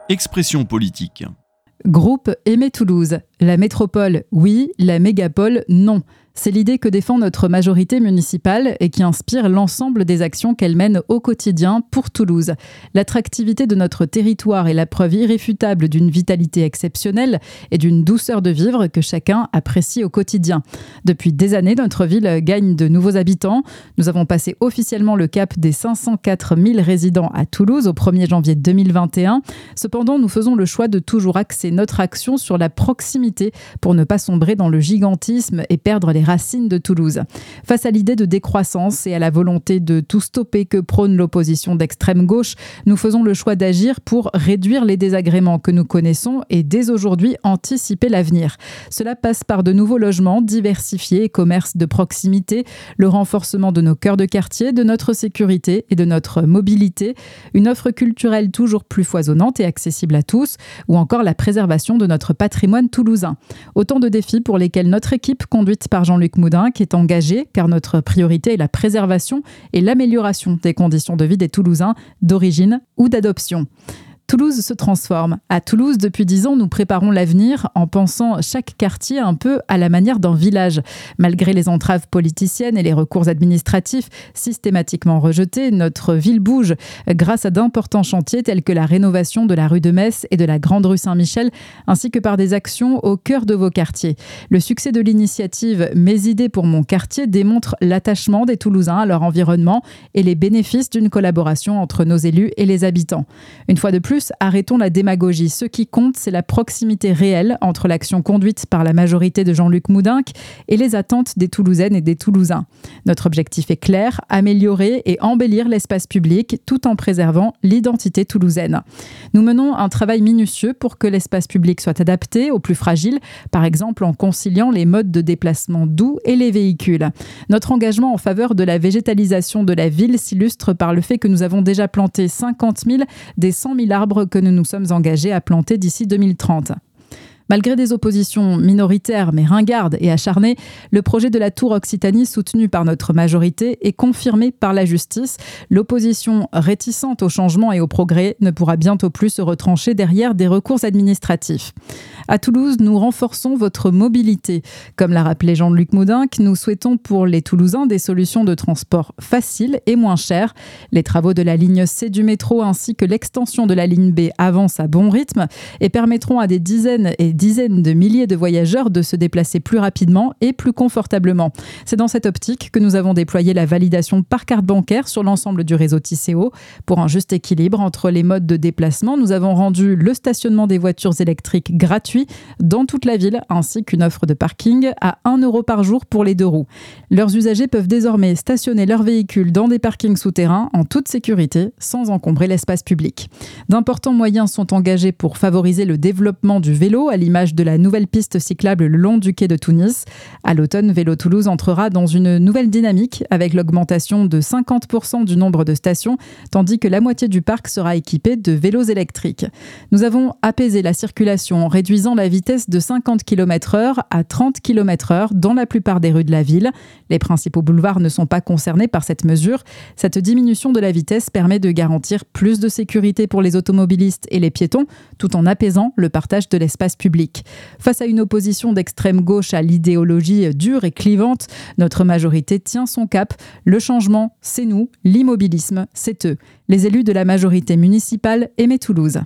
Expression politique. Groupe Aimer Toulouse. La métropole, oui. La mégapole, non. C'est l'idée que défend notre majorité municipale et qui inspire l'ensemble des actions qu'elle mène au quotidien pour Toulouse. L'attractivité de notre territoire est la preuve irréfutable d'une vitalité exceptionnelle et d'une douceur de vivre que chacun apprécie au quotidien. Depuis des années, notre ville gagne de nouveaux habitants. Nous avons passé officiellement le cap des 504 000 résidents à Toulouse au 1er janvier 2021. Cependant, nous faisons le choix de toujours axer notre action sur la proximité pour ne pas sombrer dans le gigantisme et perdre les racines de Toulouse. Face à l'idée de décroissance et à la volonté de tout stopper que prône l'opposition d'extrême gauche, nous faisons le choix d'agir pour réduire les désagréments que nous connaissons et dès aujourd'hui anticiper l'avenir. Cela passe par de nouveaux logements diversifiés et commerces de proximité, le renforcement de nos cœurs de quartier, de notre sécurité et de notre mobilité, une offre culturelle toujours plus foisonnante et accessible à tous, ou encore la préservation de notre patrimoine toulousain. Autant de défis pour lesquels notre équipe, conduite par Jean-Luc Moudenc, est engagé car notre priorité est la préservation et l'amélioration des conditions de vie des Toulousains d'origine ou d'adoption. Toulouse se transforme. À Toulouse, depuis 10 ans, nous préparons l'avenir en pensant chaque quartier un peu à la manière d'un village. Malgré les entraves politiciennes et les recours administratifs systématiquement rejetés, notre ville bouge grâce à d'importants chantiers tels que la rénovation de la rue de Metz et de la grande rue Saint-Michel, ainsi que par des actions au cœur de vos quartiers. Le succès de l'initiative Mes idées pour mon quartier démontre l'attachement des Toulousains à leur environnement et les bénéfices d'une collaboration entre nos élus et les habitants. Une fois de plus, arrêtons la démagogie. Ce qui compte, c'est la proximité réelle entre l'action conduite par la majorité de Jean-Luc Moudenc et les attentes des Toulousaines et des Toulousains. Notre objectif est clair, améliorer et embellir l'espace public tout en préservant l'identité toulousaine. Nous menons un travail minutieux pour que l'espace public soit adapté aux plus fragiles, par exemple en conciliant les modes de déplacement doux et les véhicules. Notre engagement en faveur de la végétalisation de la ville s'illustre par le fait que nous avons déjà planté 50 000 des 100 000 arbres que nous nous sommes engagés à planter d'ici 2030. Malgré des oppositions minoritaires mais ringardes et acharnées, le projet de la Tour Occitanie soutenu par notre majorité est confirmé par la justice. L'opposition réticente au changement et au progrès ne pourra bientôt plus se retrancher derrière des recours administratifs. À Toulouse, nous renforçons votre mobilité. Comme l'a rappelé Jean-Luc Moudenc, nous souhaitons pour les Toulousains des solutions de transport faciles et moins chères. Les travaux de la ligne C du métro ainsi que l'extension de la ligne B avancent à bon rythme et permettront à des dizaines et dizaines de milliers de voyageurs de se déplacer plus rapidement et plus confortablement. C'est dans cette optique que nous avons déployé la validation par carte bancaire sur l'ensemble du réseau Tisséo. Pour un juste équilibre entre les modes de déplacement, nous avons rendu le stationnement des voitures électriques gratuit dans toute la ville, ainsi qu'une offre de parking à 1 € par jour pour les 2 roues. Leurs usagers peuvent désormais stationner leurs véhicules dans des parkings souterrains en toute sécurité, sans encombrer l'espace public. D'importants moyens sont engagés pour favoriser le développement du vélo, à l'image de la nouvelle piste cyclable le long du quai de Tunis. À l'automne, Vélo Toulouse entrera dans une nouvelle dynamique avec l'augmentation de 50% du nombre de stations, tandis que la moitié du parc sera équipée de vélos électriques. Nous avons apaisé la circulation en réduisant la vitesse de 50 km/h à 30 km/h dans la plupart des rues de la ville. Les principaux boulevards ne sont pas concernés par cette mesure. Cette diminution de la vitesse permet de garantir plus de sécurité pour les automobilistes et les piétons, tout en apaisant le partage de l'espace public. Face à une opposition d'extrême gauche à l'idéologie dure et clivante, notre majorité tient son cap. Le changement, c'est nous. L'immobilisme, c'est eux. Les élus de la majorité municipale Aimer Toulouse.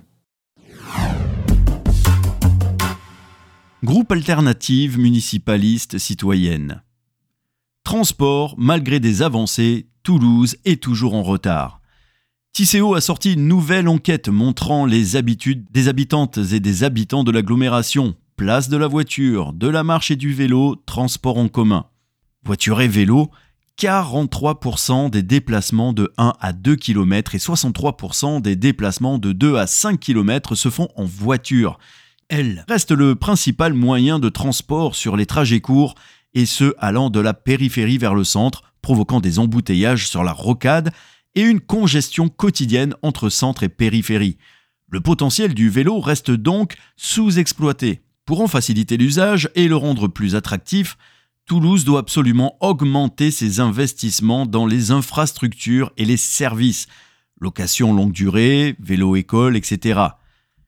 Groupe Alternative municipaliste citoyenne. Transport, malgré des avancées, Toulouse est toujours en retard. Tisséo a sorti une nouvelle enquête montrant les habitudes des habitantes et des habitants de l'agglomération. Place de la voiture, de la marche et du vélo, transport en commun. Voiture et vélo, 43% des déplacements de 1 à 2 km et 63% des déplacements de 2 à 5 km se font en voiture. Elle reste le principal moyen de transport sur les trajets courts, et ce allant de la périphérie vers le centre, provoquant des embouteillages sur la rocade et une congestion quotidienne entre centre et périphérie. Le potentiel du vélo reste donc sous-exploité. Pour en faciliter l'usage et le rendre plus attractif, Toulouse doit absolument augmenter ses investissements dans les infrastructures et les services, location longue durée, vélo-école, etc.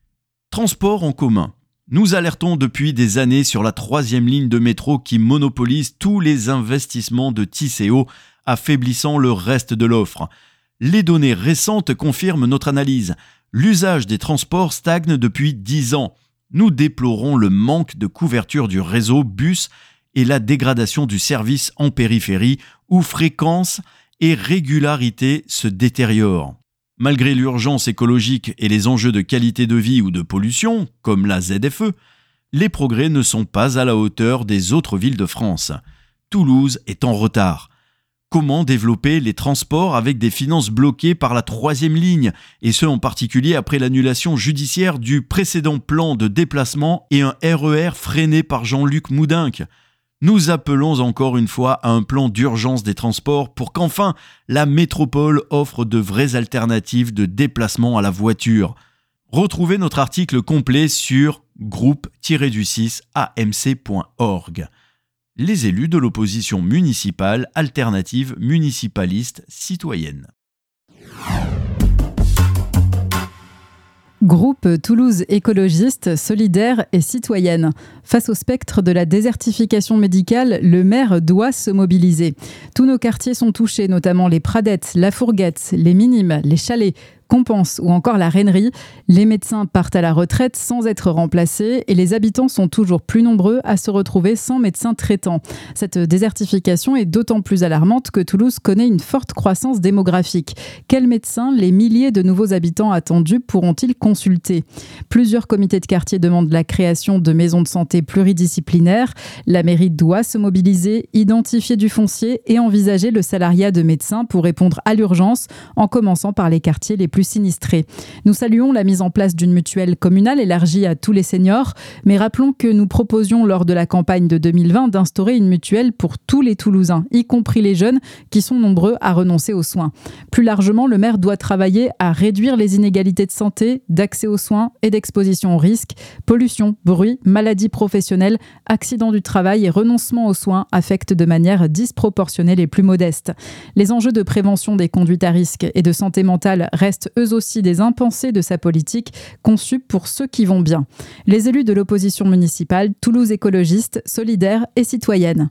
Transport en commun. Nous alertons depuis des années sur la 3e ligne de métro qui monopolise tous les investissements de Tisséo, affaiblissant le reste de l'offre. Les données récentes confirment notre analyse. L'usage des transports stagne depuis 10 ans. Nous déplorons le manque de couverture du réseau bus et la dégradation du service en périphérie où fréquence et régularité se détériorent. Malgré l'urgence écologique et les enjeux de qualité de vie ou de pollution, comme la ZFE, les progrès ne sont pas à la hauteur des autres villes de France. Toulouse est en retard. Comment développer les transports avec des finances bloquées par la 3e ligne, et ce en particulier après l'annulation judiciaire du précédent plan de déplacement et un RER freiné par Jean-Luc Moudenc? Nous appelons encore une fois à un plan d'urgence des transports pour qu'enfin la métropole offre de vraies alternatives de déplacement à la voiture. Retrouvez notre article complet sur groupe-amc.org. Les élus de l'opposition municipale alternative municipaliste citoyenne. Groupe Toulouse écologiste, solidaire et citoyenne. Face au spectre de la désertification médicale, le maire doit se mobiliser. Tous nos quartiers sont touchés, notamment les Pradettes, la Fourguette, les Minimes, les Chalets, Compense ou encore la Rainerie. Les médecins partent à la retraite sans être remplacés et les habitants sont toujours plus nombreux à se retrouver sans médecin traitant. Cette désertification est d'autant plus alarmante que Toulouse connaît une forte croissance démographique. Quels médecins les milliers de nouveaux habitants attendus pourront-ils consulter ? Plusieurs comités de quartier demandent la création de maisons de santé pluridisciplinaires. La mairie doit se mobiliser, identifier du foncier et envisager le salariat de médecins pour répondre à l'urgence, en commençant par les quartiers les plus sinistrés. Nous saluons la mise en place d'une mutuelle communale élargie à tous les seniors, mais rappelons que nous proposions lors de la campagne de 2020 d'instaurer une mutuelle pour tous les Toulousains, y compris les jeunes qui sont nombreux à renoncer aux soins. Plus largement, le maire doit travailler à réduire les inégalités de santé, d'accès aux soins et d'exposition aux risques. Pollution, bruit, maladies professionnelles, accidents du travail et renoncement aux soins affectent de manière disproportionnée les plus modestes. Les enjeux de prévention des conduites à risque et de santé mentale restent eux aussi des impensés de sa politique, conçue pour ceux qui vont bien. Les élus de l'opposition municipale, Toulouse écologiste, solidaire et citoyenne.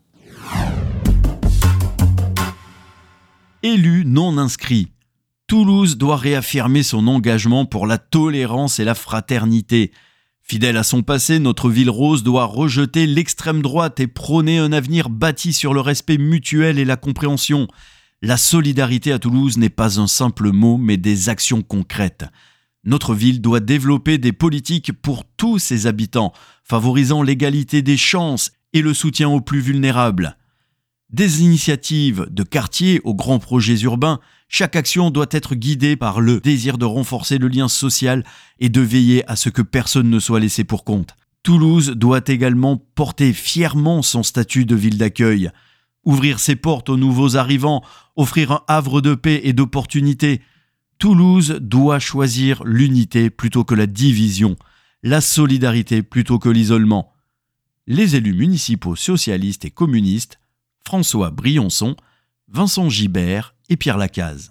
Élus non inscrits. Toulouse doit réaffirmer son engagement pour la tolérance et la fraternité. Fidèle à son passé, notre ville rose doit rejeter l'extrême droite et prôner un avenir bâti sur le respect mutuel et la compréhension. La solidarité à Toulouse n'est pas un simple mot, mais des actions concrètes. Notre ville doit développer des politiques pour tous ses habitants, favorisant l'égalité des chances et le soutien aux plus vulnérables. Des initiatives de quartier aux grands projets urbains, chaque action doit être guidée par le désir de renforcer le lien social et de veiller à ce que personne ne soit laissé pour compte. Toulouse doit également porter fièrement son statut de ville d'accueil. Ouvrir ses portes aux nouveaux arrivants, offrir un havre de paix et d'opportunités. Toulouse doit choisir l'unité plutôt que la division, la solidarité plutôt que l'isolement. Les élus municipaux socialistes et communistes, François Briançon, Vincent Gibert et Pierre Lacaze.